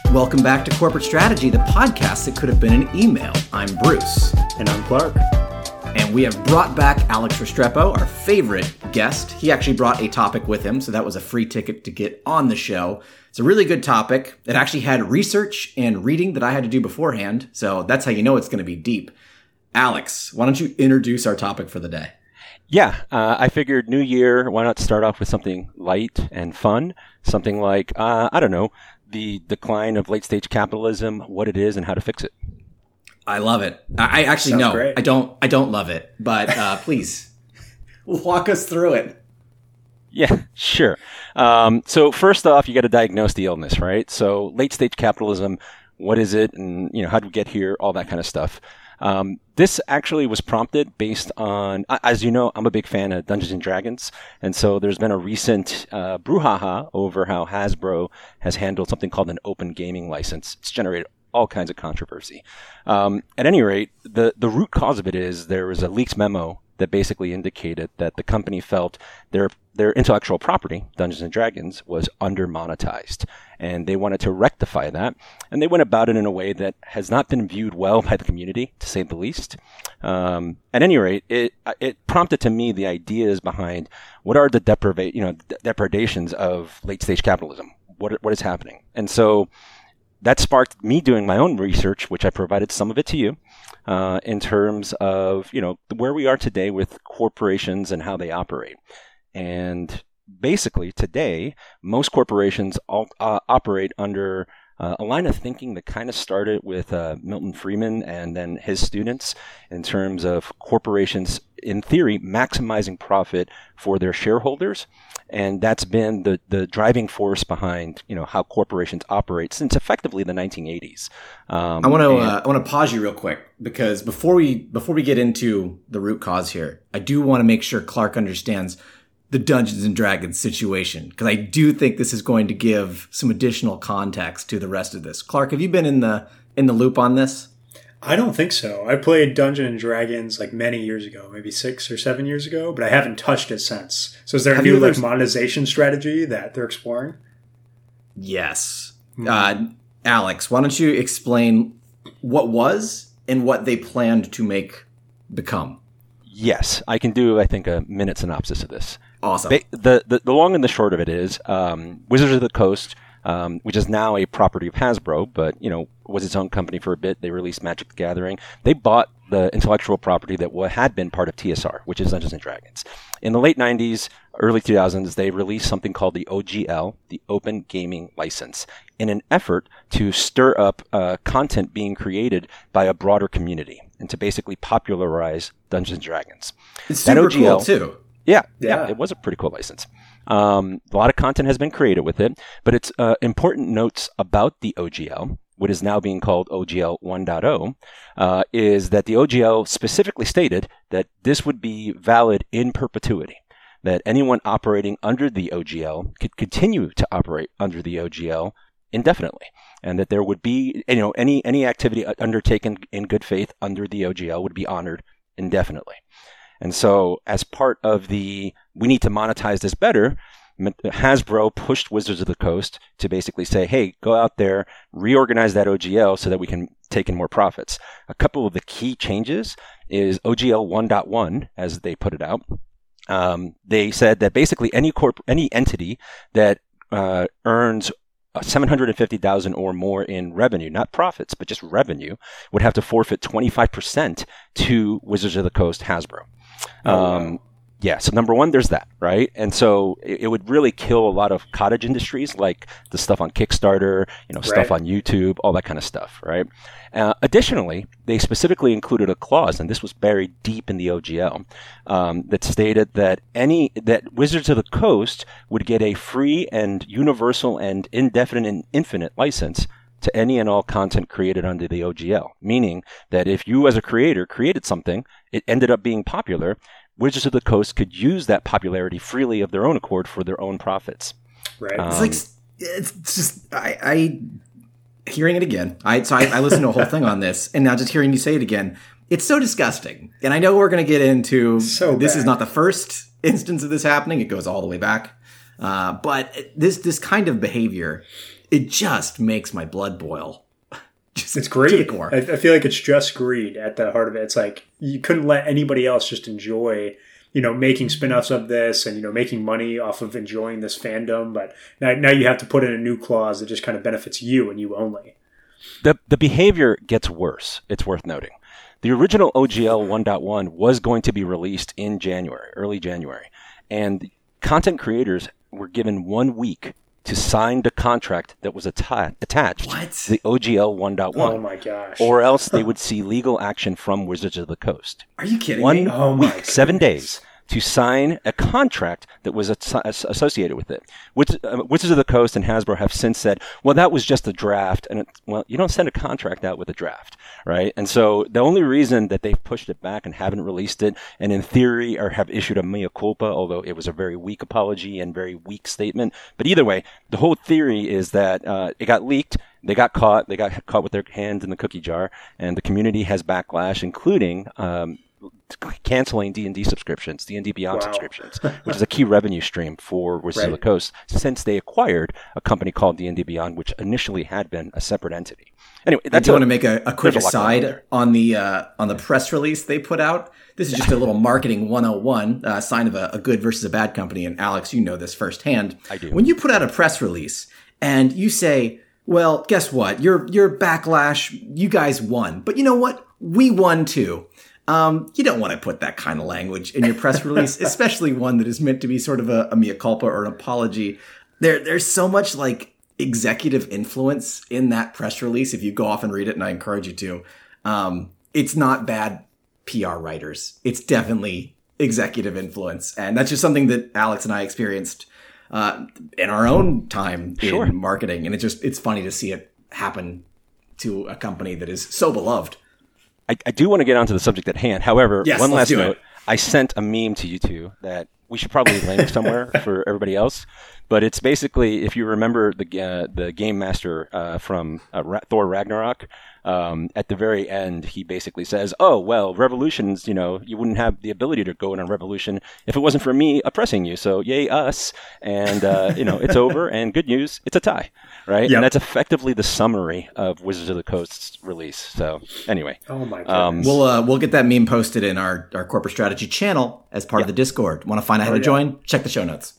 Welcome back to Corporate Strategy, the podcast that could have been an email. I'm Bruce. And I'm Clark. And we have brought back Alex Restrepo, our favorite guest. He actually brought a topic with him, so that was a free ticket to get on the show. It's a really good topic. It actually had research and reading that I had to do beforehand, so that's how you know it's going to be deep. Alex, why don't you introduce our topic for the day? Yeah, I figured new year, why not start off with something light and fun? Something like, the decline of late-stage capitalism, what it is, and how to fix it. I love it. I actually know. Great. I don't love it, but please walk us through it. Yeah, sure. So first off, you got to diagnose the illness, right? So late-stage capitalism, what is it, and how did we get here? All that kind of stuff. This actually was prompted based on, as you know, I'm a big fan of Dungeons and Dragons, and so there's been a recent brouhaha over how Hasbro has handled something called an open gaming license. It's generated all kinds of controversy. At any rate, the root cause of it is there was a leaked memo that basically indicated that the company felt their intellectual property, Dungeons and Dragons, was under-monetized. And they wanted to rectify that. And they went about it in a way that has not been viewed well by the community, to say the least. At any rate, it prompted to me the ideas behind what are the depredations of late-stage capitalism? What is happening? And so that sparked me doing my own research, which I provided some of it to you, in terms of, where we are today with corporations and how they operate. And basically today, most corporations operate under a line of thinking that kind of started with Milton Friedman and then his students in terms of corporations, in theory, maximizing profit for their shareholders. And that's been the driving force behind, how corporations operate since effectively the 1980s. I want to pause you real quick because before we get into the root cause here, I do want to make sure Clark understands the Dungeons and Dragons situation, because I do think this is going to give some additional context to the rest of this. Clark, have you been in the loop on this? I don't think so. I played Dungeons and Dragons like many years ago, maybe 6 or 7 years ago, but I haven't touched it since. So is there a new monetization strategy that they're exploring? Yes. Alex, why don't you explain what was and what they planned to become? Yes, I can do, I think, a minute synopsis of this. Awesome. The long and the short of it is Wizards of the Coast, which is now a property of Hasbro, but was its own company for a bit. They released Magic the Gathering. They bought the intellectual property that had been part of TSR, which is Dungeons and Dragons. In the late 90s, early 2000s, they released something called the OGL, the Open Gaming License, in an effort to stir up content being created by a broader community and to basically popularize Dungeons and Dragons. It's super cool, too. Yeah, it was a pretty cool license. A lot of content has been created with it, but it's important notes about the OGL, what is now being called OGL 1.0, is that the OGL specifically stated that this would be valid in perpetuity, that anyone operating under the OGL could continue to operate under the OGL indefinitely, and that there would be, any activity undertaken in good faith under the OGL would be honored indefinitely. And so as part of we need to monetize this better, Hasbro pushed Wizards of the Coast to basically say, hey, go out there, reorganize that OGL so that we can take in more profits. A couple of the key changes is OGL 1.1, as they put it out. They said that basically any entity that earns $750,000 or more in revenue, not profits, but just revenue, would have to forfeit 25% to Wizards of the Coast Hasbro. Wow. Yeah, so number one, there's that, right? And so it would really kill a lot of cottage industries like the stuff on Kickstarter, stuff on YouTube, all that kind of stuff, right? Additionally, they specifically included a clause, and this was buried deep in the OGL, that stated that Wizards of the Coast would get a free and universal and indefinite and infinite license to any and all content created under the OGL, meaning that if you as a creator created something, it ended up being popular, Wizards of the Coast could use that popularity freely of their own accord for their own profits. Right. It's just I hearing it again. I listened to a whole thing on this, and now just hearing you say it again, it's so disgusting. And I know we're going to get into this is not the first instance of this happening. It goes all the way back. But this kind of behavior it just makes my blood boil. It's greed. I feel like it's just greed at the heart of it. It's like you couldn't let anybody else just enjoy, making spin-offs of this and, making money off of enjoying this fandom. But now you have to put in a new clause that just kind of benefits you and you only. The behavior gets worse, it's worth noting. The original OGL 1.1 was going to be released in early January. And content creators were given 1 week to sign the contract that was attached to the OGL 1.1. Oh my gosh. Or else they would see legal action from Wizards of the Coast. Are you kidding me? 1 week, 7 days to sign a contract that was associated with it. Wizards of the Coast and Hasbro have since said, well, that was just a draft. And you don't send a contract out with a draft, right? And so the only reason that they've pushed it back and haven't released it, and in theory, or have issued a mea culpa, although it was a very weak apology and very weak statement. But either way, the whole theory is that it got leaked. They got caught with their hands in the cookie jar, and the community has backlash, including canceling D&D subscriptions, D&D Beyond subscriptions, which is a key revenue stream for Wizards of the Coast since they acquired a company called D&D Beyond, which initially had been a separate entity. Anyway, I do want to make a quick aside on the press release they put out. This is just a little marketing 101, sign of a good versus a bad company. And Alex, you know this firsthand. I do. When you put out a press release and you say, well, guess what? Your backlash, you guys won. But you know what? We won too. You don't want to put that kind of language in your press release, especially one that is meant to be sort of a mea culpa or an apology. There's so much like executive influence in that press release. If you go off and read it, and I encourage you to, it's not bad PR writers. It's definitely executive influence. And that's just something that Alex and I experienced in our own time in marketing. And it's funny to see it happen to a company that is so beloved. I do want to get onto the subject at hand. However, yes, one last note. I sent a meme to you two that we should probably link somewhere for everybody else. But it's basically, if you remember the game master from Thor Ragnarok, at the very end, he basically says, oh, well, revolutions, you wouldn't have the ability to go in a revolution if it wasn't for me oppressing you. So yay, us. And, it's over. And good news, it's a tie. Right? Yep. And that's effectively the summary of Wizards of the Coast's release. So anyway. Oh, my goodness. We'll get that meme posted in our corporate strategy channel as part of the Discord. Want to find out how to join? Check the show notes.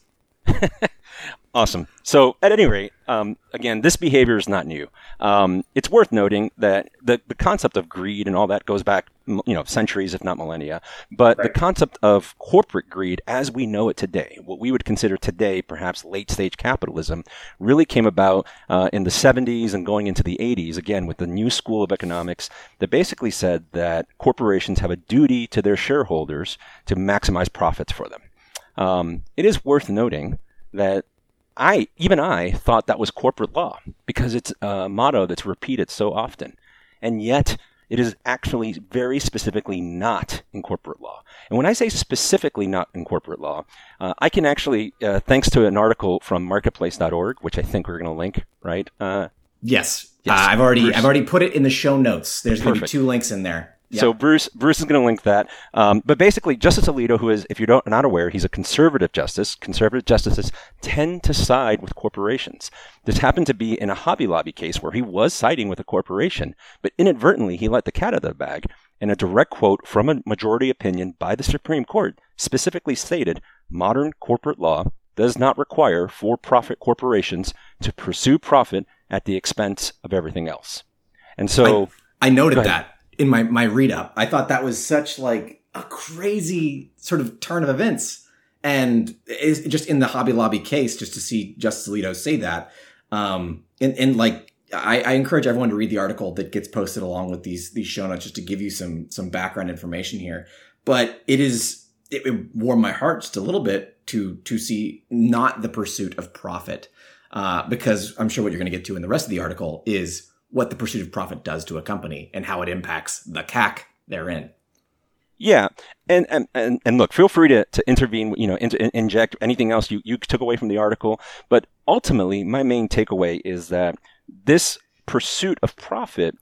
Awesome. So at any rate, again, this behavior is not new. It's worth noting that the concept of greed and all that goes back, centuries, if not millennia. But the concept of corporate greed as we know it today, what we would consider today perhaps late-stage capitalism, really came about in the 70s and going into the 80s, again, with the new school of economics that basically said that corporations have a duty to their shareholders to maximize profits for them. It is worth noting that I thought that was corporate law because it's a motto that's repeated so often. And yet it is actually very specifically not in corporate law. And when I say specifically not in corporate law, I can actually, thanks to an article from marketplace.org, which I think we're going to link, right? Yes. I've already put it in the show notes. There's going to be 2 links in there. Yep. So Bruce is going to link that. But basically, Justice Alito, who is, if you're not aware, he's a conservative justice. Conservative justices tend to side with corporations. This happened to be in a Hobby Lobby case where he was siding with a corporation, but inadvertently he let the cat out of the bag. And a direct quote from a majority opinion by the Supreme Court specifically stated, modern corporate law does not require for-profit corporations to pursue profit at the expense of everything else. And so I noted that in my read-up. I thought that was such like a crazy sort of turn of events. And it's just in the Hobby Lobby case, just to see Justice Alito say that. And like, I encourage everyone to read the article that gets posted along with these show notes just to give you some background information here. But it warmed my heart just a little bit to see not the pursuit of profit. Because I'm sure what you're going to get to in the rest of the article is what the pursuit of profit does to a company and how it impacts the CAC therein. Yeah. And look, feel free to intervene, inject anything else you took away from the article. But ultimately, my main takeaway is that this pursuit of profit,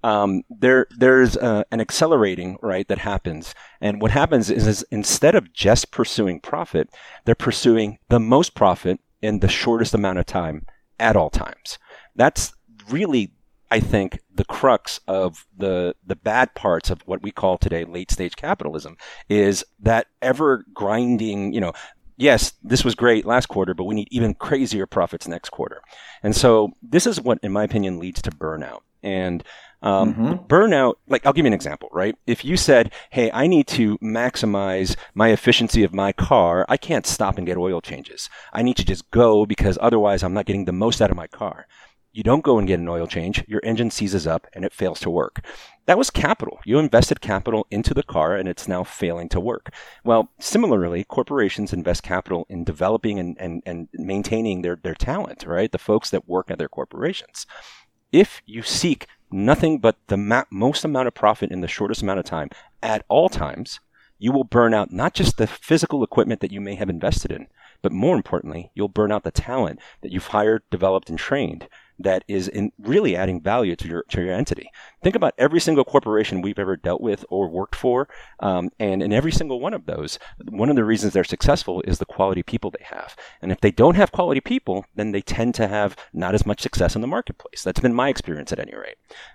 there's an accelerating, right, that happens. And what happens is instead of just pursuing profit, they're pursuing the most profit in the shortest amount of time at all times. That's really, I think, the crux of the bad parts of what we call today late stage capitalism is that ever grinding, yes, this was great last quarter, but we need even crazier profits next quarter. And so this is what, in my opinion, leads to burnout. And burnout, like I'll give you an example, right? If you said, hey, I need to maximize my efficiency of my car, I can't stop and get oil changes. I need to just go because otherwise I'm not getting the most out of my car. You don't go and get an oil change, your engine seizes up and it fails to work. That was capital. You invested capital into the car and it's now failing to work. Well, similarly, corporations invest capital in developing and maintaining their talent, right? The folks that work at their corporations. If you seek nothing but the most amount of profit in the shortest amount of time at all times, you will burn out not just the physical equipment that you may have invested in, but more importantly, you'll burn out the talent that you've hired, developed, and trained that is really adding value to your entity. Think about every single corporation we've ever dealt with or worked for, and in every single one of those, one of the reasons they're successful is the quality people they have. And if they don't have quality people, then they tend to have not as much success in the marketplace. That's been my experience at any rate.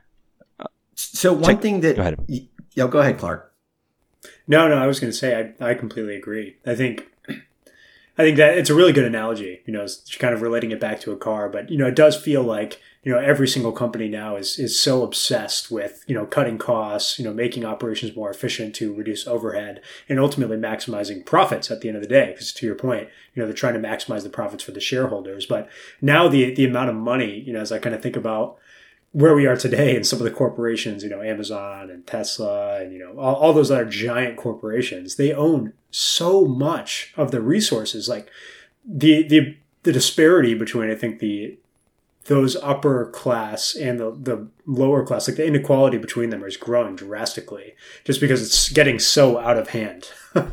So one thing that... Go ahead. Go ahead, Clark. No, I was going to say I completely agree. I think that it's a really good analogy, it's kind of relating it back to a car, but, it does feel like, every single company now is so obsessed with, cutting costs, making operations more efficient to reduce overhead and ultimately maximizing profits at the end of the day. Because to your point, they're trying to maximize the profits for the shareholders. But now the amount of money, as I kind of think about where we are today and some of the corporations, Amazon and Tesla and, all those other giant corporations, they own so much of the resources. Like the disparity between, I think, those upper class and the lower class, like the inequality between them is growing drastically just because it's getting so out of hand.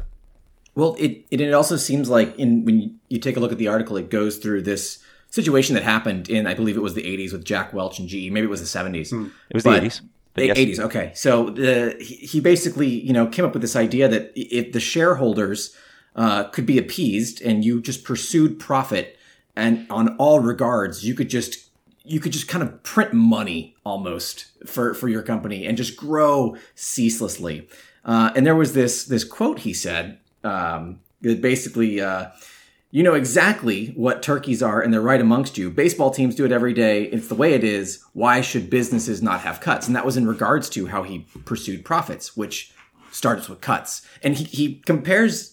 Well, it also seems like when you take a look at the article, it goes through this situation that happened in, I believe it was the 80s with Jack Welch and GE. Maybe it was the 70s. It was the 80s. The 80s, okay. So he basically, came up with this idea that if the shareholders could be appeased and you just pursued profit and on all regards, you could just kind of print money almost for your company and just grow ceaselessly. And there was this quote he said that basically... you know exactly what turkeys are, and they're right amongst you. Baseball teams do it every day. It's the way it is. Why should businesses not have cuts? And that was in regards to how he pursued profits, which starts with cuts. And he compares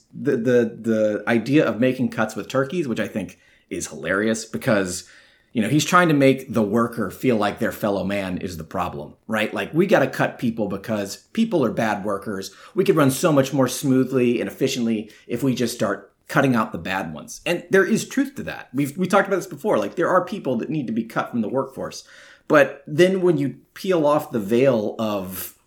the idea of making cuts with turkeys, which I think is hilarious because, he's trying to make the worker feel like their fellow man is the problem, right? Like, we got to cut people because people are bad workers. We could run so much more smoothly and efficiently if we just start cutting out the bad ones. And there is truth to that. We talked about this before. Like, there are people that need to be cut from the workforce. But then when you peel off the veil of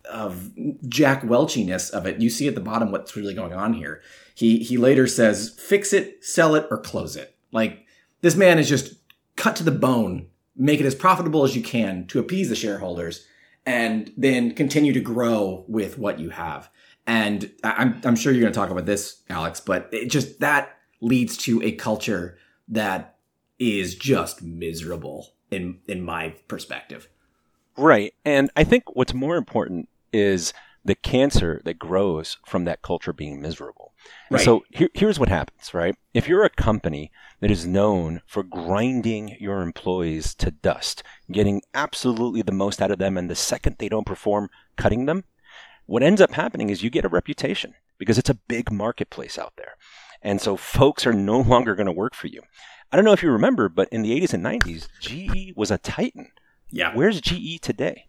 Jack Welchiness of it, you see at the bottom what's really going on here. He later says, fix it, sell it, or close it. Like, this man is just cut to the bone, make it as profitable as you can to appease the shareholders, and then continue to grow with what you have. And I'm sure you're going to talk about this, Alex, but that leads to a culture that is just miserable in my perspective. Right. And I think what's more important is the cancer that grows from that culture being miserable. Right. So here's what happens, right? If you're a company that is known for grinding your employees to dust, getting absolutely the most out of them, and the second they don't perform, cutting them, what ends up happening is you get a reputation because it's a big marketplace out there. And so folks are no longer going to work for you. I don't know if you remember, but in the 80s and 90s, GE was a titan. Yeah. Where's GE today?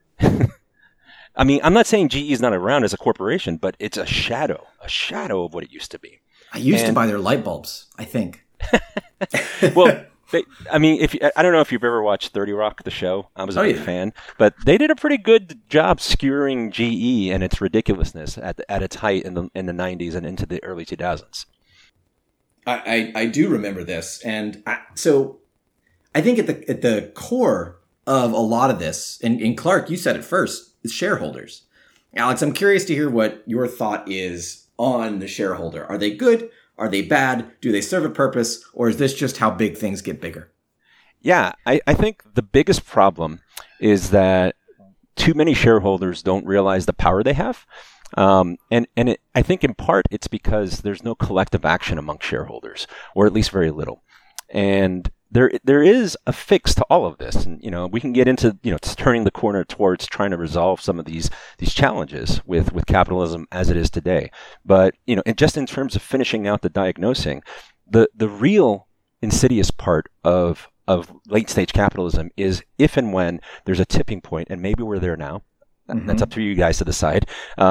I mean, I'm not saying GE is not around as a corporation, but it's a shadow of what it used to be. I used to buy their light bulbs, I think. Well, I don't know if you've ever watched 30 Rock, the show. I was a big fan, but they did a pretty good job skewering GE and its ridiculousness at its height in the 90s and into the early 2000s. I do remember this, and so I think at the core of a lot of this, and Clark, you said it first, is shareholders. Alex, I'm curious to hear what your thought is on the shareholder. Are they good? Are they bad? Do they serve a purpose? Or is this just how big things get bigger? Yeah, I think the biggest problem is that too many shareholders don't realize the power they have. I think in part it's because there's no collective action among shareholders, or at least very little. And there is a fix to all of this, and we can get into turning the corner towards trying to resolve some of these challenges with capitalism as it is today. But and just in terms of finishing out the diagnosing, the real insidious part of late stage capitalism is if and when there's a tipping point, and maybe we're there now. Mm-hmm. That's up to you guys to decide.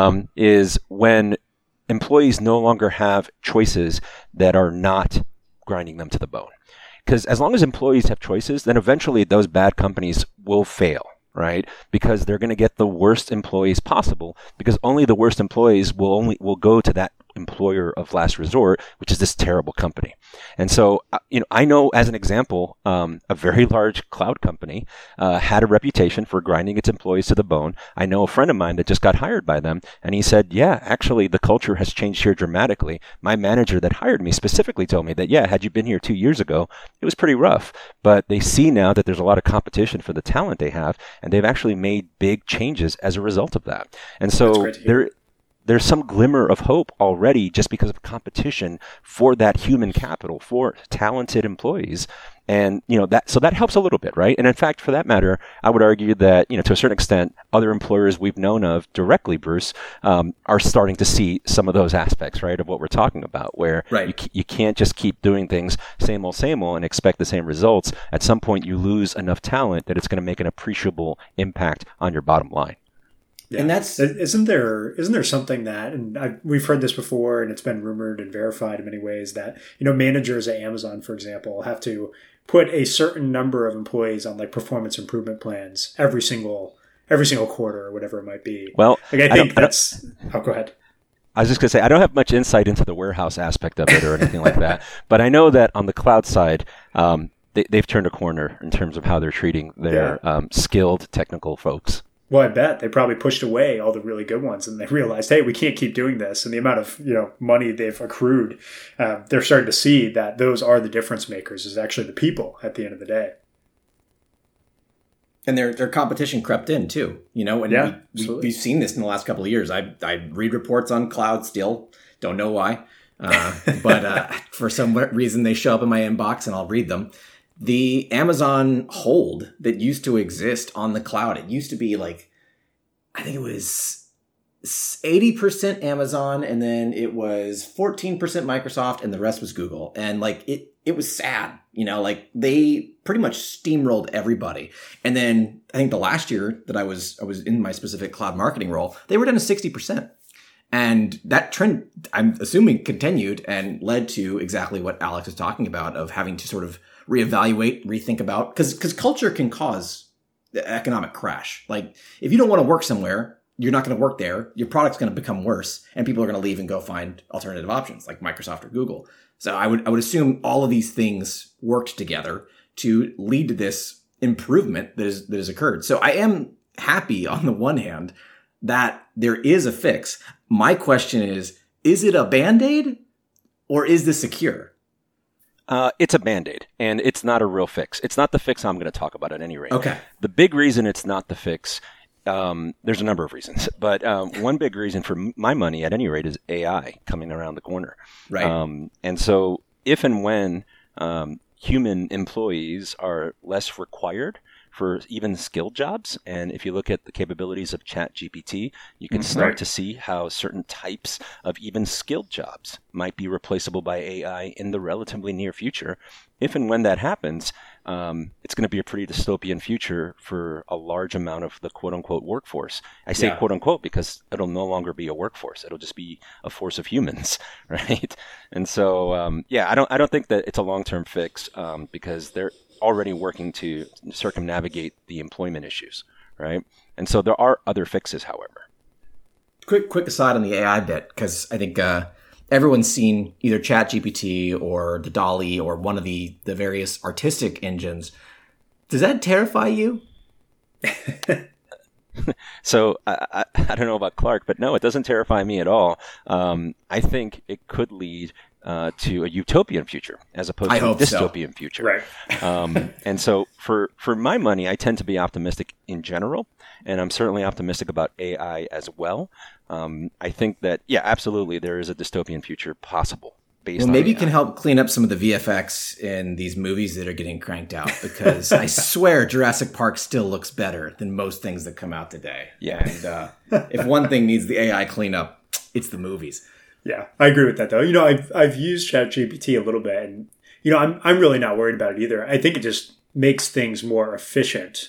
Is when employees no longer have choices that are not grinding them to the bone. Because as long as employees have choices, then eventually those bad companies will fail, right? Because they're going to get the worst employees possible, because only the worst employees will go to that employer of last resort, which is this terrible company. And so, I know as an example, a very large cloud company had a reputation for grinding its employees to the bone. I know a friend of mine that just got hired by them, and he said, yeah, actually the culture has changed here dramatically. My manager that hired me specifically told me that, yeah, had you been here 2 years ago, it was pretty rough. But they see now that there's a lot of competition for the talent they have, and they've actually made big changes as a result of that. And so there's some glimmer of hope already just because of competition for that human capital, for talented employees. And, that helps a little bit, right? And in fact, for that matter, I would argue that, to a certain extent, other employers we've known of directly, Bruce, are starting to see some of those aspects, right, of what we're talking about, where you can't just keep doing things same old, and expect the same results. At some point, you lose enough talent that it's going to make an appreciable impact on your bottom line. Yeah. And isn't there something that, and we've heard this before, and it's been rumored and verified in many ways, that managers at Amazon, for example, have to put a certain number of employees on like performance improvement plans every single quarter or whatever it might be. Well, like I think that's. Go ahead. I was just going to say, I don't have much insight into the warehouse aspect of it or anything like that, but I know that on the cloud side, they've turned a corner in terms of how they're treating their skilled technical folks. Well, I bet they probably pushed away all the really good ones, and they realized, hey, we can't keep doing this. And the amount of money they've accrued, they're starting to see that those are the difference makers. Is actually the people at the end of the day. And their competition crept in too, and we've seen this in the last couple of years. I read reports on cloud still, don't know why, but for some reason they show up in my inbox and I'll read them. The Amazon hold that used to exist on the cloud, it used to be like, I think it was 80% Amazon, and then it was 14% Microsoft, and the rest was Google. And like it was sad, like they pretty much steamrolled everybody. And then I think the last year that I was in my specific cloud marketing role, they were down to 60%. And that trend, I'm assuming, continued and led to exactly what Alex is talking about, of having to sort of reevaluate, rethink about, because culture can cause the economic crash. Like if you don't want to work somewhere, you're not going to work there. Your product's going to become worse, and people are going to leave and go find alternative options like Microsoft or Google. So I would assume all of these things worked together to lead to this improvement that has occurred. So I am happy on the one hand that there is a fix. My question is it a Band-Aid or is this a cure? It's a Band-Aid, and it's not a real fix. It's not the fix I'm going to talk about at any rate. Okay. The big reason it's not the fix, there's a number of reasons, but one big reason for my money at any rate is AI coming around the corner. Right. And so if and when human employees are less required for even skilled jobs. And if you look at the capabilities of ChatGPT, you can start to see how certain types of even skilled jobs might be replaceable by AI in the relatively near future. If and when that happens, it's going to be a pretty dystopian future for a large amount of the quote-unquote workforce. I say quote-unquote because it'll no longer be a workforce. It'll just be a force of humans, right? And so, I don't think that it's a long-term fix because they're already working to circumnavigate the employment issues, right? And so there are other fixes, however. Quick aside on the AI bit, because I think everyone's seen either ChatGPT or the DALL-E or one of the various artistic engines. Does that terrify you? So I don't know about Clark, but no, it doesn't terrify me at all. I think it could lead to a utopian future as opposed to a dystopian future. Right. And so for my money, I tend to be optimistic in general, and I'm certainly optimistic about AI as well. I think that, yeah, absolutely, there is a dystopian future possible. Well, maybe you can help clean up some of the VFX in these movies that are getting cranked out, because I swear Jurassic Park still looks better than most things that come out today. Yeah. And if one thing needs the AI cleanup, it's the movies. Yeah, I agree with that, though. I've used ChatGPT a little bit, and I'm really not worried about it either. I think it just makes things more efficient,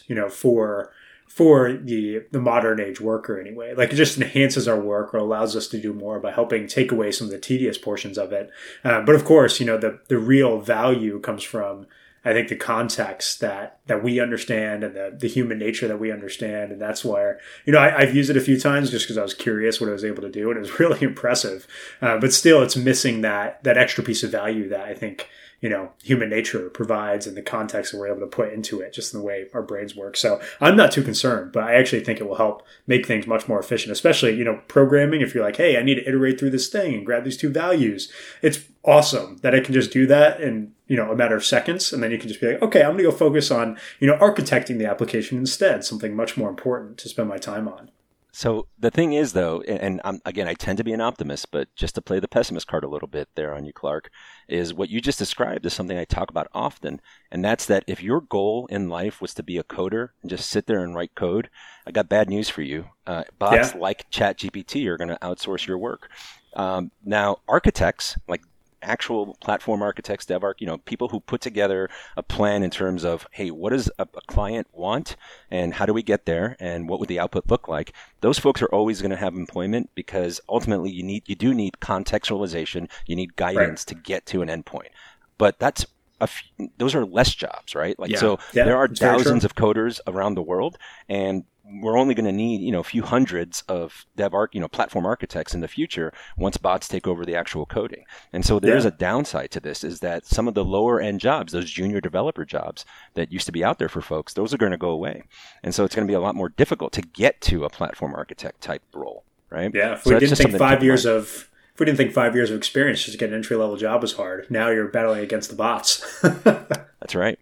for the modern age worker anyway. Like, it just enhances our work or allows us to do more by helping take away some of the tedious portions of it. But of course, the real value comes from, I think, the context that we understand and the human nature that we understand. And that's where, I've used it a few times just because I was curious what it was able to do. And it was really impressive. But still, it's missing that extra piece of value that I think, human nature provides, and the context that we're able to put into it, just in the way our brains work. So I'm not too concerned, but I actually think it will help make things much more efficient, especially, programming. If you're like, hey, I need to iterate through this thing and grab these two values, it's awesome that I can just do that in, a matter of seconds. And then you can just be like, okay, I'm going to go focus on, architecting the application instead, something much more important to spend my time on. So the thing is, though, and again, I tend to be an optimist, but just to play the pessimist card a little bit there on you, Clark, is what you just described is something I talk about often. And that's that if your goal in life was to be a coder and just sit there and write code, I got bad news for you. Bots like ChatGPT are going to outsource your work. Now, architects, like actual platform architects, people who put together a plan in terms of, hey, what does a client want and how do we get there and what would the output look like? Those folks are always going to have employment, because ultimately you do need contextualization, you need guidance to get to an endpoint. But those are less jobs, right? There are thousands of coders around the world, and we're only going to need, a few hundreds of platform architects in the future once bots take over the actual coding. And so there's a downside to this, is that some of the lower end jobs, those junior developer jobs that used to be out there for folks, those are going to go away. And so it's going to be a lot more difficult to get to a platform architect type role, right? Yeah. If we didn't think 5 years of experience just to get an entry level job was hard, now you're battling against the bots. That's right.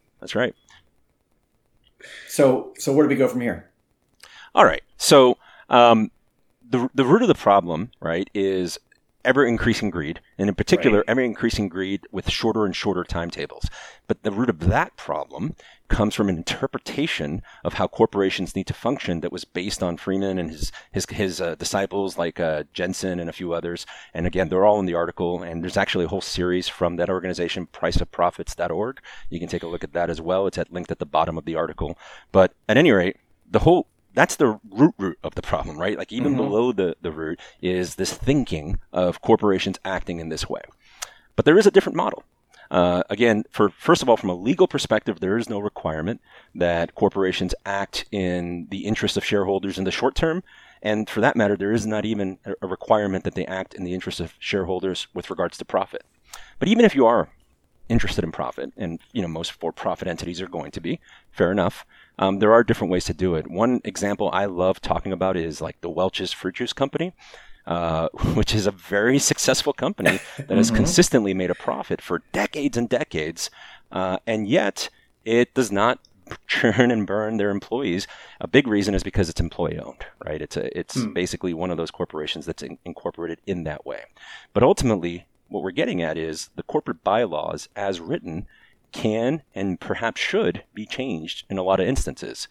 So where do we go from here? All right. So the root of the problem, right, is ever-increasing greed, and in particular, ever-increasing greed with shorter and shorter timetables. But the root of that problem comes from an interpretation of how corporations need to function that was based on Freeman and his disciples like Jensen and a few others. And again, they're all in the article, and there's actually a whole series from that organization, priceofprofits.org. You can take a look at that as well. It's linked at the bottom of the article. But at any rate, that's the root of the problem, right? Like, even below the root is this thinking of corporations acting in this way. But there is a different model. Again, first of all, from a legal perspective, there is no requirement that corporations act in the interest of shareholders in the short term. And for that matter, there is not even a requirement that they act in the interest of shareholders with regards to profit. But even if you are interested in profit, and most for-profit entities are going to be, fair enough, there are different ways to do it. One example I love talking about is like the Welch's Fruit Juice Company, which is a very successful company that has consistently made a profit for decades and decades, and yet it does not churn and burn their employees. A big reason is because it's employee-owned, right? It's basically one of those corporations that's incorporated in that way. But ultimately, what we're getting at is the corporate bylaws as written can and perhaps should be changed in a lot of instances.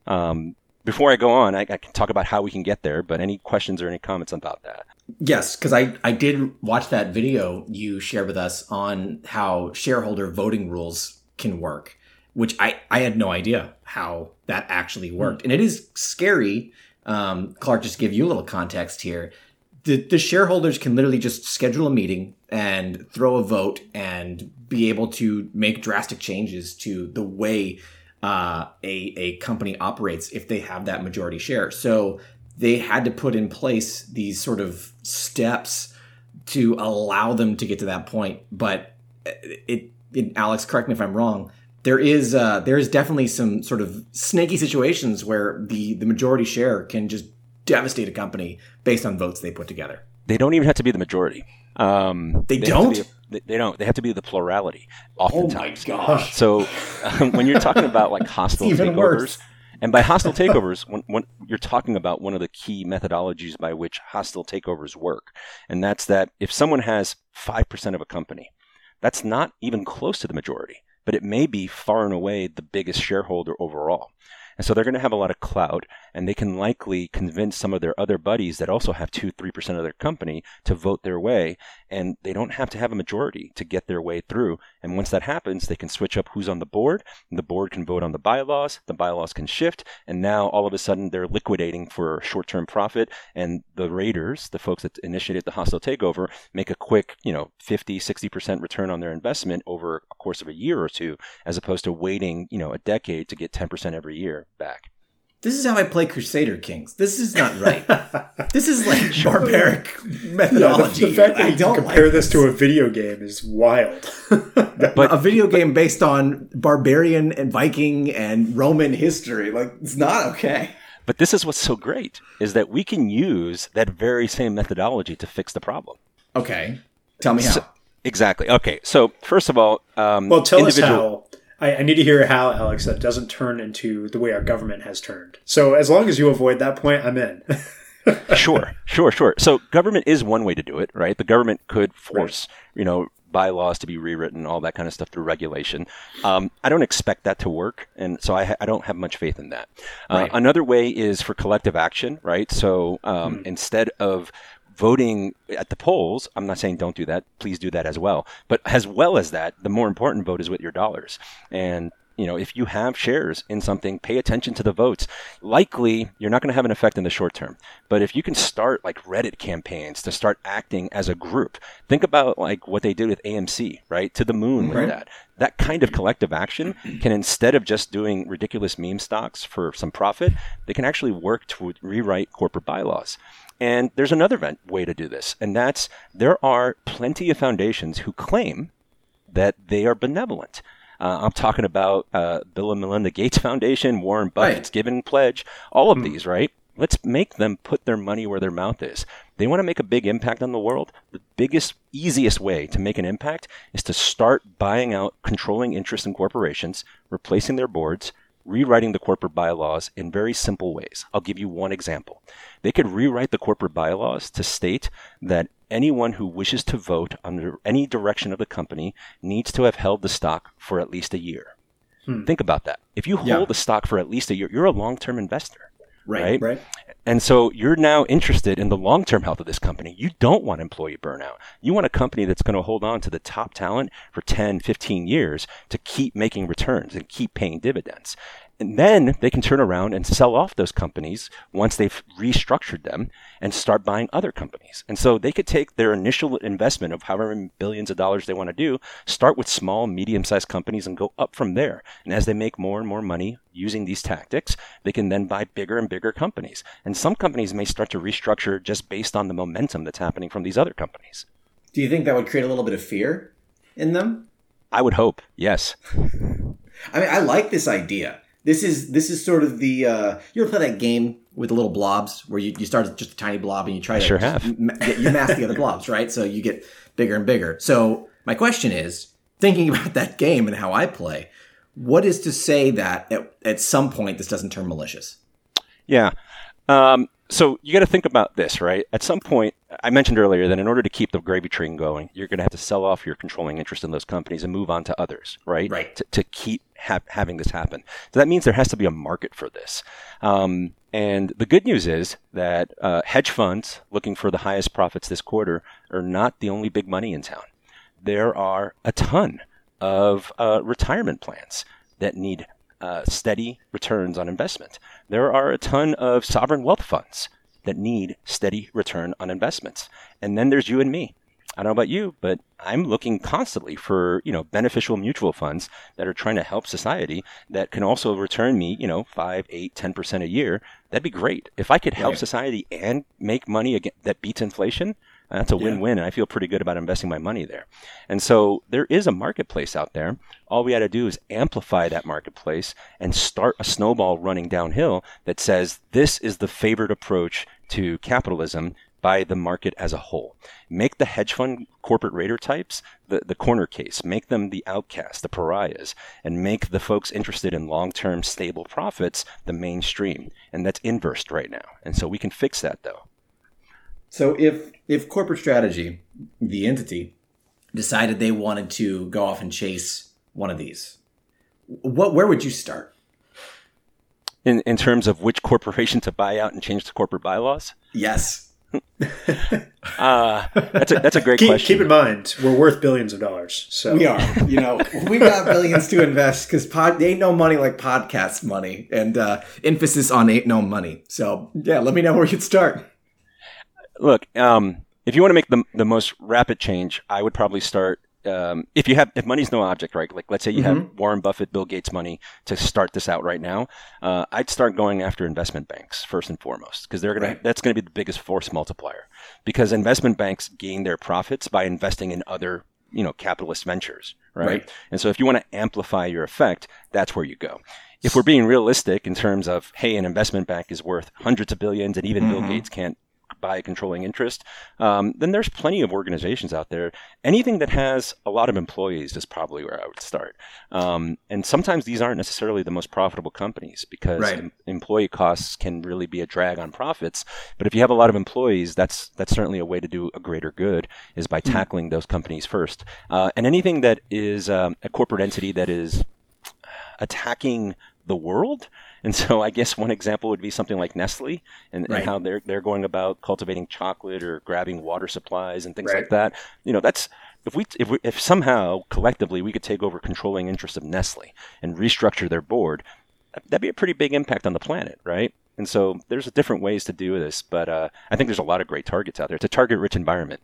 Before I go on, I can talk about how we can get there, but any questions or any comments about that? Yes, because I did watch that video you shared with us on how shareholder voting rules can work, which I had no idea how that actually worked. And it is scary. Clark, just to give you a little context here. The shareholders can literally just schedule a meeting and throw a vote and be able to make drastic changes to the way a company operates if they have that majority share. So they had to put in place these sort of steps to allow them to get to that point. But Alex, correct me if I'm wrong, there is definitely some sort of snaky situations where the majority share can just devastate a company based on votes they put together. They don't even have to be the majority. They don't? They don't. They have to be the plurality oftentimes. Oh my gosh. So when you're talking about like hostile takeovers, worse. And by hostile takeovers, when you're talking about one of the key methodologies by which hostile takeovers work, and that's that if someone has 5% of a company, that's not even close to the majority, but it may be far and away the biggest shareholder overall. And so they're going to have a lot of clout, and they can likely convince some of their other buddies that also have 2-3% of their company to vote their way, and they don't have to have a majority to get their way through. And once that happens, they can switch up who's on the board, and the board can vote on the bylaws can shift, and now all of a sudden they're liquidating for short-term profit, and the raiders, the folks that initiated the hostile takeover, make a quick, 50-60% return on their investment over a course of a year or two, as opposed to waiting, a decade to get 10% every year back. This is how I play Crusader Kings. This is not right. This is like barbaric methodology. The fact that you don't compare this to a video game is wild. But a video game based on barbarian and Viking and Roman history, it's not okay. But this is what's so great, is that we can use that very same methodology to fix the problem. Okay. Tell me how. Exactly. Okay. So first of all, tell us how. I need to hear how, Alex, that doesn't turn into the way our government has turned. So as long as you avoid that point, I'm in. Sure. So government is one way to do it, right? The government could force, bylaws to be rewritten, all that kind of stuff through regulation. I don't expect that to work, and so I don't have much faith in that. Right. Another way is for collective action, right? So instead of voting at the polls, I'm not saying don't do that. Please do that as well. But as well as that, the more important vote is with your dollars. And, if you have shares in something, pay attention to the votes. Likely, you're not going to have an effect in the short term. But if you can start like Reddit campaigns to start acting as a group, think about like what they did with AMC, right? To the moon with that. That kind of collective action can, instead of just doing ridiculous meme stocks for some profit, they can actually work to rewrite corporate bylaws. And there's another way to do this, and that's there are plenty of foundations who claim that they are benevolent. I'm talking about Bill and Melinda Gates Foundation, Warren Buffett's Giving Pledge, all of these, right? Let's make them put their money where their mouth is. They want to make a big impact on the world. The biggest, easiest way to make an impact is to start buying out controlling interest in corporations, replacing their boards, rewriting the corporate bylaws in very simple ways. I'll give you one example. They could rewrite the corporate bylaws to state that anyone who wishes to vote under any direction of the company needs to have held the stock for at least a year. Think about that. If you hold the stock for at least a year, you're a long-term investor. Right. And so you're now interested in the long-term health of this company. You don't want employee burnout. You want a company that's going to hold on to the top talent for 10, 15 years to keep making returns and keep paying dividends. And then they can turn around and sell off those companies once they've restructured them and start buying other companies. And so they could take their initial investment of however many billions of dollars they want to do, start with small, medium-sized companies and go up from there. And as they make more and more money using these tactics, they can then buy bigger and bigger companies. And some companies may start to restructure just based on the momentum that's happening from these other companies. Do you think that would create a little bit of fear in them? I would hope, yes. I mean, I like this idea. This is sort of the you ever play that game with the little blobs where you start as just a tiny blob and you try to sure have. You mask the other blobs, right? So you get bigger and bigger. So my question is, thinking about that game and how I play, what is to say that at some point this doesn't turn malicious? Yeah. So you got to think about this, right? At some point, I mentioned earlier that in order to keep the gravy train going, you're going to have to sell off your controlling interest in those companies and move on to others, right? Right. To keep having this happen. So that means there has to be a market for this. And the good news is that hedge funds looking for the highest profits this quarter are not the only big money in town. There are a ton of retirement plans that need steady returns on investment. There are a ton of sovereign wealth funds that need steady return on investments. And then there's you and me. I don't know about you, but I'm looking constantly for, beneficial mutual funds that are trying to help society that can also return me, 5, 8, 10% a year. That'd be great. If I could help society and make money again that beats inflation, that's a win-win, and I feel pretty good about investing my money there. And so there is a marketplace out there. All we got to do is amplify that marketplace and start a snowball running downhill that says this is the favored approach to capitalism. by the market as a whole. Make the hedge fund corporate raider types the corner case. Make them the outcasts, the pariahs, and make the folks interested in long-term stable profits the mainstream. And that's inversed right now. And so we can fix that, though. So if corporate strategy, the entity, decided they wanted to go off and chase one of these, where would you start? In terms of which corporation to buy out and change the corporate bylaws? Yes. That's a great question. Keep in mind, we're worth billions of dollars. So we are. We've got billions to invest because ain't no money like podcast money, and emphasis on ain't no money. So yeah, let me know where you'd start. Look, if you want to make the most rapid change, I would probably start. If money's no object, right? Like let's say you have Warren Buffett, Bill Gates money to start this out right now, I'd start going after investment banks first and foremost because that's gonna be the biggest force multiplier. Because investment banks gain their profits by investing in other capitalist ventures, right? And so if you want to amplify your effect, that's where you go. If we're being realistic in terms of, hey, an investment bank is worth hundreds of billions, and even Bill Gates can't buy a controlling interest, then there's plenty of organizations out there. Anything that has a lot of employees is probably where I would start. And sometimes these aren't necessarily the most profitable companies because employee costs can really be a drag on profits. But if you have a lot of employees, that's certainly a way to do a greater good is by tackling those companies first. And anything that is a corporate entity that is attacking the world. And so I guess one example would be something like Nestle and how they're going about cultivating chocolate or grabbing water supplies and things like that. That's if somehow collectively we could take over controlling interest of Nestle and restructure their board, that'd be a pretty big impact on the planet, right? And so there's different ways to do this, but I think there's a lot of great targets out there. It's a target-rich environment.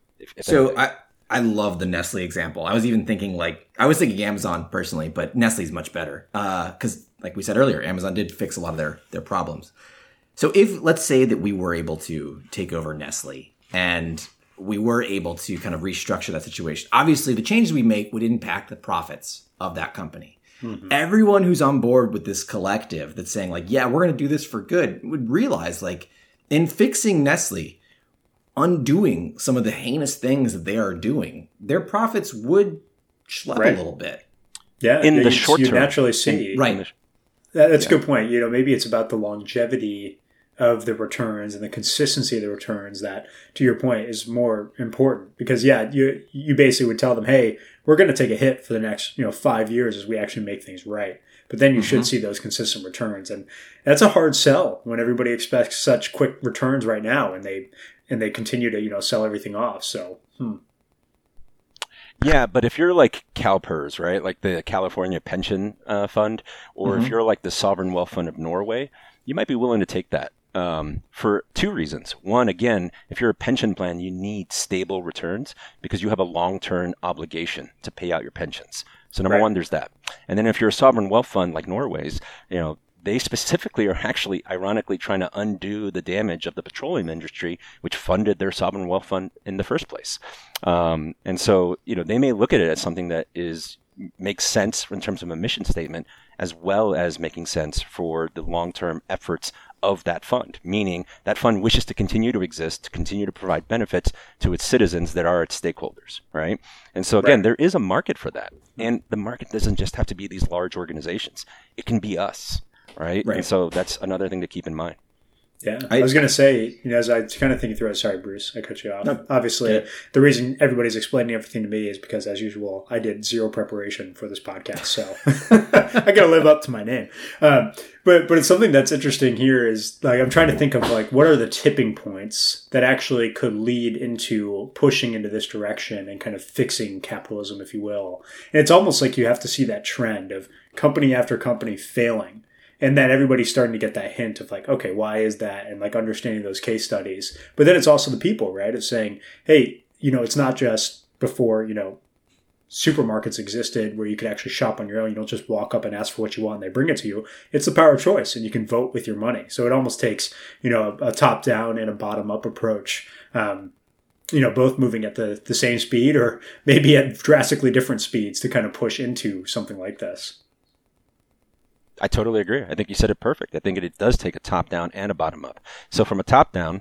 I love the Nestle example. I was even thinking Amazon personally, but Nestle's much better because, like we said earlier, Amazon did fix a lot of their problems. So if, let's say that we were able to take over Nestle and we were able to kind of restructure that situation, obviously the changes we make would impact the profits of that company. Mm-hmm. Everyone who's on board with this collective that's saying like, yeah, we're going to do this for good would realize like in fixing Nestle, undoing some of the heinous things that they are doing, their profits would schlep a little bit. Yeah, in the short term. You naturally see. That's a good point. Maybe it's about the longevity of the returns and the consistency of the returns that, to your point, is more important. Because, you basically would tell them, hey, we're going to take a hit for the next 5 years as we actually make things right. But then you should see those consistent returns. And that's a hard sell when everybody expects such quick returns right now and they continue to sell everything off. So, Yeah, but if you're like CalPERS, right, like the California Pension Fund, or if you're like the Sovereign Wealth Fund of Norway, you might be willing to take that for two reasons. One, again, if you're a pension plan, you need stable returns because you have a long-term obligation to pay out your pensions. So number one, there's that. And then if you're a sovereign wealth fund like Norway's, they specifically are actually ironically trying to undo the damage of the petroleum industry, which funded their sovereign wealth fund in the first place. And so, they may look at it as something that makes sense in terms of a mission statement, as well as making sense for the long-term efforts of that fund, meaning that fund wishes to continue to exist, to continue to provide benefits to its citizens that are its stakeholders, right? And so again, there is a market for that. And the market doesn't just have to be these large organizations. It can be us. Right. And so that's another thing to keep in mind. Yeah. I was going to say, as I kind of thinking through it, sorry, Bruce, I cut you off. No, obviously, the reason everybody's explaining everything to me is because, as usual, I did zero preparation for this podcast. So I got to live up to my name. But it's something that's interesting here is like, I'm trying to think of like, what are the tipping points that actually could lead into pushing into this direction and kind of fixing capitalism, if you will. And it's almost like you have to see that trend of company after company failing. And then everybody's starting to get that hint of like, okay, why is that? And like understanding those case studies. But then it's also the people, right? Of saying, hey, it's not just before, supermarkets existed where you could actually shop on your own. You don't just walk up and ask for what you want and they bring it to you. It's the power of choice and you can vote with your money. So it almost takes, a top down and a bottom up approach. Both moving at the same speed or maybe at drastically different speeds to kind of push into something like this. I totally agree. I think you said it perfect. I think it does take a top-down and a bottom-up. So from a top-down,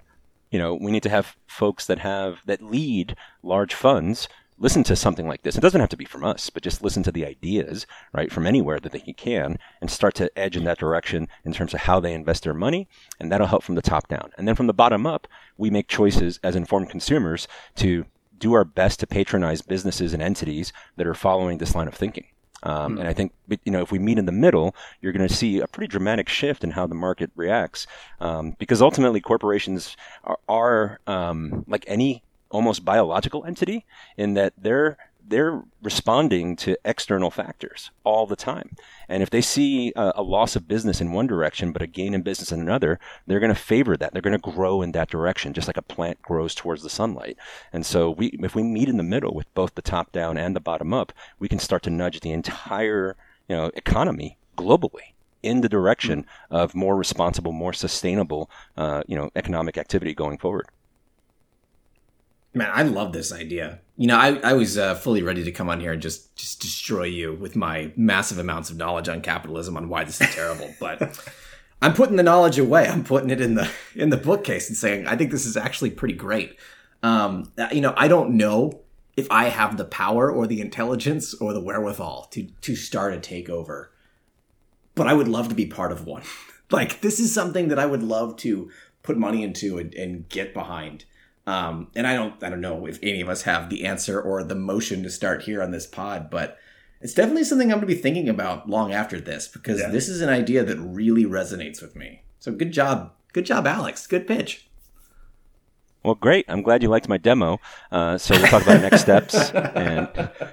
we need to have folks that lead large funds listen to something like this. It doesn't have to be from us, but just listen to the ideas, right, from anywhere that they can, and start to edge in that direction in terms of how they invest their money, and that'll help from the top down. And then from the bottom up, we make choices as informed consumers to do our best to patronize businesses and entities that are following this line of thinking. And I think, if we meet in the middle, you're going to see a pretty dramatic shift in how the market reacts, because ultimately corporations are like any almost biological entity in that they're responding to external factors all the time. And if they see a loss of business in one direction, but a gain in business in another, they're going to favor that. They're going to grow in that direction, just like a plant grows towards the sunlight. And so if we meet in the middle with both the top down and the bottom up, we can start to nudge the entire, economy globally in the direction of more responsible, more sustainable, economic activity going forward. Man, I love this idea. I was fully ready to come on here and just destroy you with my massive amounts of knowledge on capitalism, on why this is terrible. But I'm putting the knowledge away. I'm putting it in the bookcase and saying, I think this is actually pretty great. I don't know if I have the power or the intelligence or the wherewithal to start a takeover, but I would love to be part of one. Like, this is something that I would love to put money into and get behind. And I don't know if any of us have the answer or the motion to start here on this pod, but it's definitely something I'm going to be thinking about long after this, because this is an idea that really resonates with me. So good job, Alex. Good pitch. Well, great. I'm glad you liked my demo. So we'll talk about next steps. And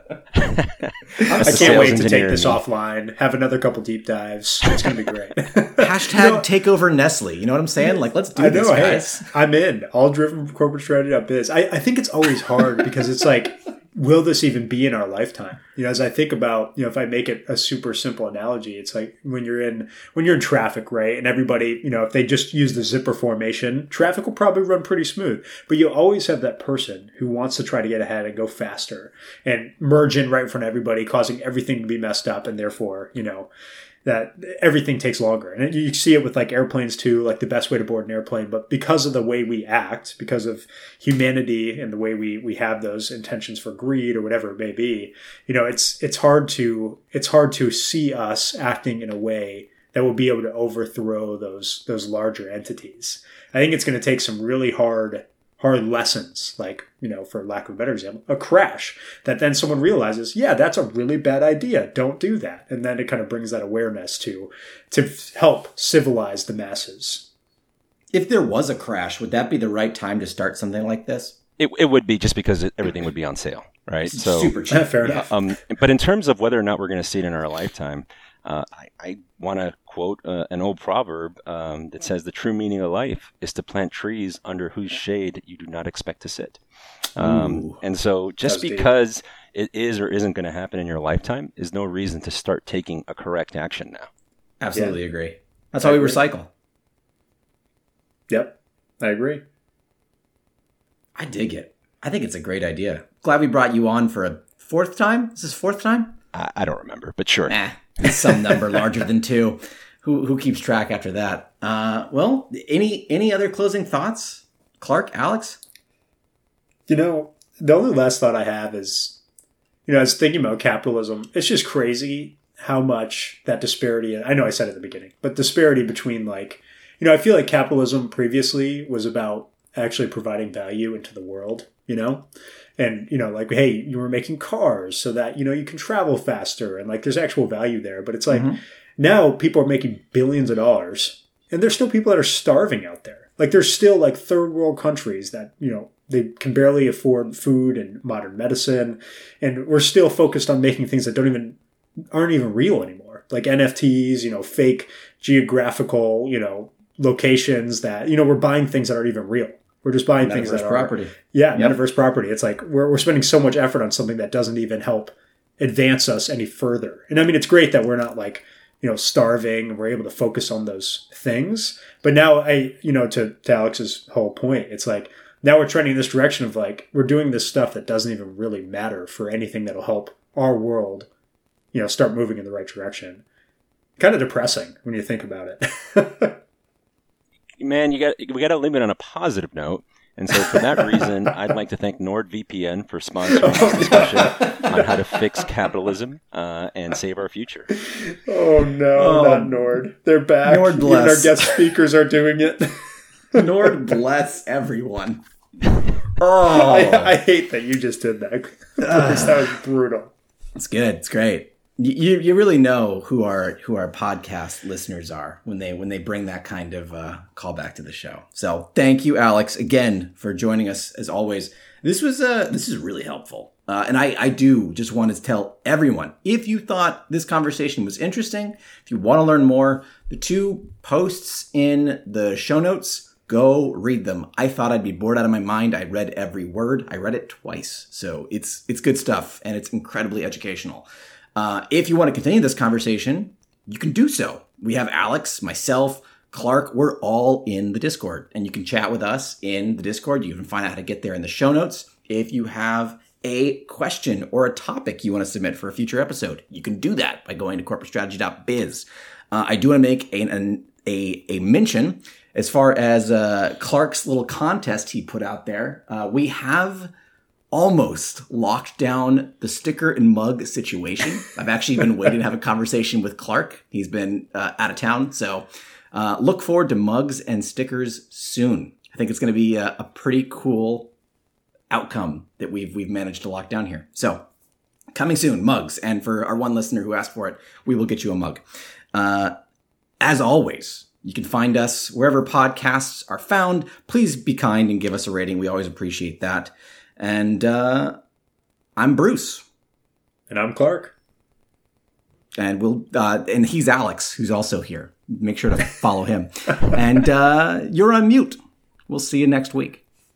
I can't wait to take this offline, have another couple deep dives. It's going to be great. Hashtag takeover Nestle. You know what I'm saying? Like, let's do this, guys. Hey, I'm in. All driven from corporate strategy.biz. I think it's always hard because it's like, will this even be in our lifetime? As I think about, if I make it a super simple analogy, it's like when you're in traffic, right? And everybody, if they just use the zipper formation, traffic will probably run pretty smooth. But you always have that person who wants to try to get ahead and go faster and merge in right in front of everybody, causing everything to be messed up. And therefore, that everything takes longer. And you see it with like airplanes too, like the best way to board an airplane. But because of the way we act, because of humanity and the way we have those intentions for greed or whatever it may be, it's hard to see us acting in a way that will be able to overthrow those larger entities. I think it's going to take some really hard lessons, like, for lack of a better example, a crash that then someone realizes, yeah, that's a really bad idea. Don't do that. And then it kind of brings that awareness to help civilize the masses. If there was a crash, would that be the right time to start something like this? It would be, just because everything would be on sale, right? So super cheap. Fair enough. But in terms of whether or not we're going to see it in our lifetime, I want to quote an old proverb that says the true meaning of life is to plant trees under whose shade you do not expect to sit. And so just because it is or isn't going to happen in your lifetime is no reason to start taking a correct action now. Absolutely agree. That's how we recycle. Yep, I agree. I dig it. I think it's a great idea. Glad we brought you on for a fourth time. Is this fourth time? I don't remember, but sure. It's some number larger than 2. Who keeps track after that? Well, any other closing thoughts? Clark, Alex? The only last thought I have is, I was thinking about capitalism. It's just crazy how much that disparity, I know I said it at the beginning, but disparity between I feel like capitalism previously was about actually providing value into the world, And, like, hey, you were making cars so that, you can travel faster and, like, there's actual value there. But it's like, now people are making billions of dollars and there's still people that are starving out there. Like, there's still, like, third world countries that, they can barely afford food and modern medicine. And we're still focused on making things that aren't even real anymore. Like NFTs, fake geographical, locations that, we're buying things that aren't even real. We're just buying things that are property. Yeah, metaverse property. It's like we're spending so much effort on something that doesn't even help advance us any further. And I mean, it's great that we're not like, starving and we're able to focus on those things. But now to Alex's whole point, it's like now we're trending in this direction of like we're doing this stuff that doesn't even really matter for anything that'll help our world, start moving in the right direction. Kind of depressing when you think about it. man, we got to leave it on a positive note. And so for that reason, I'd like to thank NordVPN for sponsoring this discussion on how to fix capitalism and save our future. Oh, no, not Nord. They're back. Nord bless. Even our guest speakers are doing it. Nord bless everyone. Oh, I hate that you just did that. That was brutal. It's good. It's great. You really know who our podcast listeners are when they bring that kind of callback to the show. So thank you, Alex, again for joining us as always. This is really helpful, and I do just want to tell everyone, if you thought this conversation was interesting, if you want to learn more, the 2 posts in the show notes, go read them. I thought I'd be bored out of my mind. I read every word. I read it twice, so it's good stuff and it's incredibly educational. If you want to continue this conversation, you can do so. We have Alex, myself, Clark. We're all in the Discord, and you can chat with us in the Discord. You can find out how to get there in the show notes. If you have a question or a topic you want to submit for a future episode, you can do that by going to corporatestrategy.biz. I do want to make a mention as far as Clark's little contest he put out there. We have almost locked down the sticker and mug situation. I've actually been waiting to have a conversation with Clark. He's been out of town. So look forward to mugs and stickers soon. I think it's going to be a pretty cool outcome that we've managed to lock down here. So coming soon, mugs. And for our one listener who asked for it, we will get you a mug. As always, you can find us wherever podcasts are found. Please be kind and give us a rating. We always appreciate that. And I'm Bruce. And I'm Clark. And and he's Alex, who's also here. Make sure to follow him. And you're on mute. We'll see you next week.